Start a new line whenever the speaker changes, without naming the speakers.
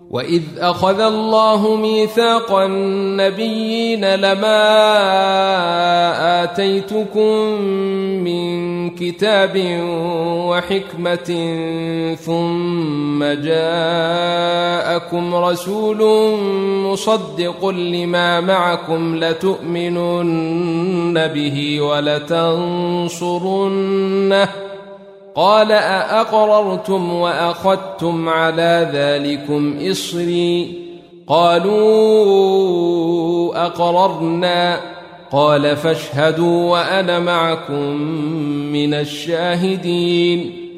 وإذ أخذ الله ميثاق النبيين لما آتيتكم من كتاب وحكمة ثم جاءكم رسول مصدق لما معكم لتؤمنن به ولتنصرنه قال أأقررتم وأخذتم على ذلكم إصري قالوا أقررنا قال فاشهدوا وأنا معكم من الشاهدين